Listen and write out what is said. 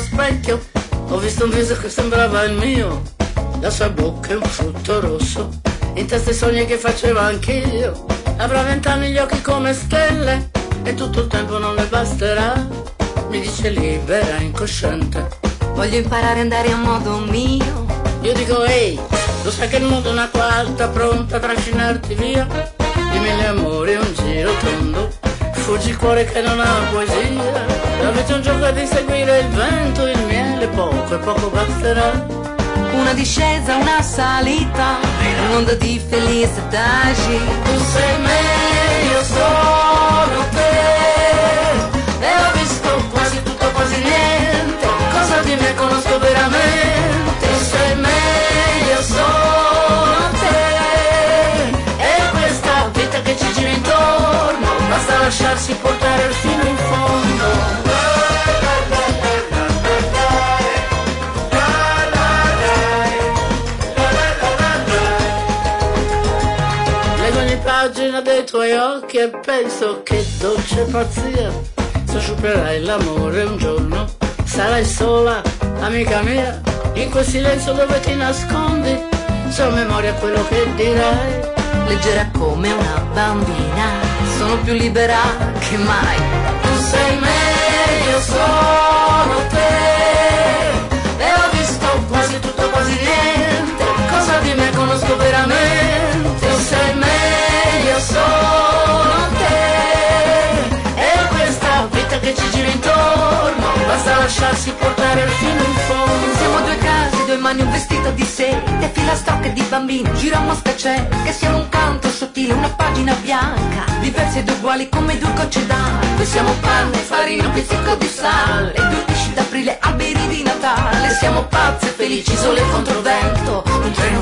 specchio ho visto un viso che sembrava il mio, la sua bocca è un frutto rosso, in testa i sogni che facevo anch'io. Avrà 20 anni, gli occhi come stelle e tutto il tempo non le basterà. Mi dice libera, incosciente, voglio imparare a andare a modo mio. Io dico ehi, lo sai che il mondo è un'acqua alta pronta a trascinarti via. Di mille amori un giro tondo, fuggi il cuore che non ha poesia. La vita è un gioco di seguire il vento, il miele poco e poco basterà. Una discesa, una salita, un'onda di felicità. Tu sei me, io sono te, e ho visto quasi tutto, quasi niente. Cosa di me conosco veramente? Tu sei me, io sono te, e questa vita che ci gira intorno, basta lasciarsi portare fino in fondo. Pagina dei tuoi occhi e penso che dolce pazzia, se supererai l'amore un giorno sarai sola, amica mia, in quel silenzio dove ti nascondi, so a memoria quello che dirai. Leggera come una bambina, sono più libera che mai. Tu sei me, io sono te, e ho visto quasi tutto, quasi niente. Cosa di me conosco veramente? Tu sei me, io sono te, e questa vita che ci gira intorno, basta lasciarsi portare fino in fondo. Siamo due case, due mani, un vestito di sete, filastrocche di bambini, gira mosca c'è, che siamo un canto sottile, una pagina bianca, diversi ed uguali come due gocce d'acqua. Siamo panne, farina, pizzico di sale, due pesci d'aprile, alberi di Natale. Siamo pazze, felici, sole contro vento, un treno